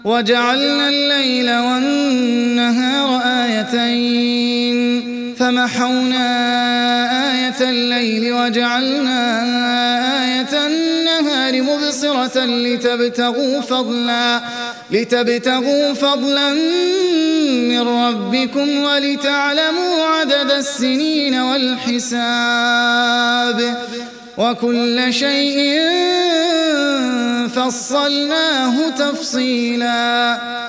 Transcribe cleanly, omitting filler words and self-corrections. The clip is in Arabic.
وجعلنا الليل والنهار آيتين فمحونا آية الليل وجعلنا آية النهار مبصرة لتبتغوا فضلا من ربكم ولتعلموا عدد السنين والحساب وكل شيء فصلناه تفصيلا